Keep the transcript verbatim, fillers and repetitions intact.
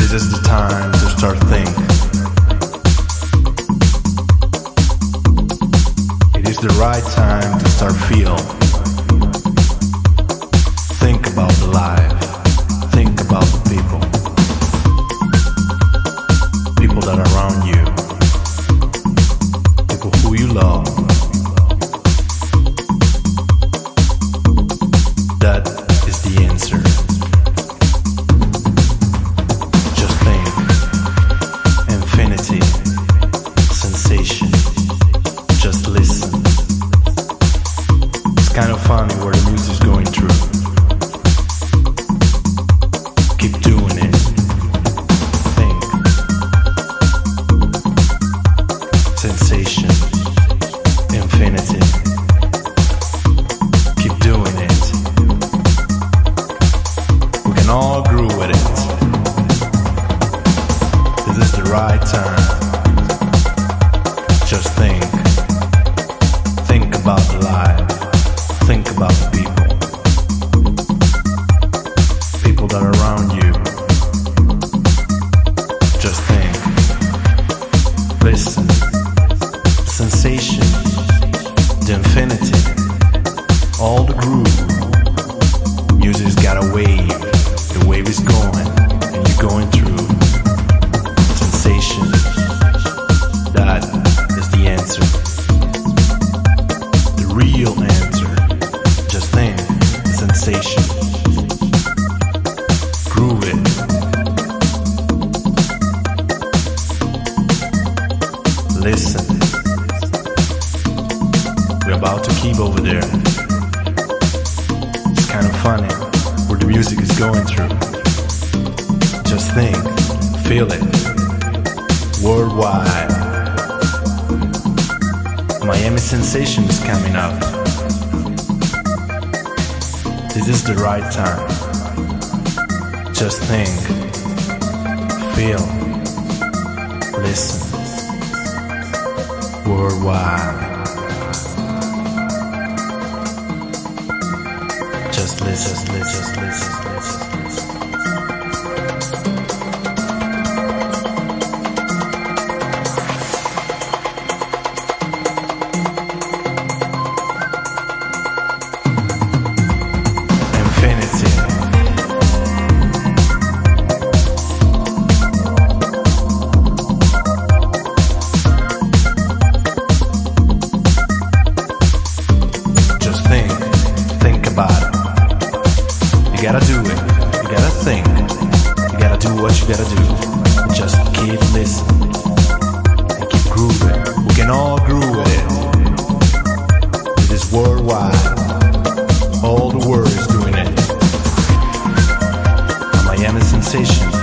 This is the time to start thinking. It is the right time to start feel. Think about the life. Think about the people. People that are around you. People who you love. That is the answer. Just think. Infinity. Sensation. Just listen. It's kind of funny where the music is going through. Keep doing it. Think. Sensation. Infinity. Keep doing it. We can all groove with it. This is the right time. Just think. Think about the life. Think about the people. People that are around you. Just think. Listen. Sensation. The infinity. All the groove. Music's got a wave. The wave is going. And you're going through. Sensation. That is the answer. The real answer. Just think. Sensation. Groove it. Listen. We're about to keep over there. It's kind of funny where the music is going through. Just think. Feel it. Worldwide. Miami Sensation is coming up. This is the right time. Just think. Feel. Listen. Worldwide. Just listen, just listen, just listen, listen, listen. Infinity. Just think. Think about it. You gotta do it. You gotta think. You gotta do what you gotta do. Just keep listening. And keep grooving. We can all groove with it. It is worldwide. All the world is doing it. A Miami Sensation.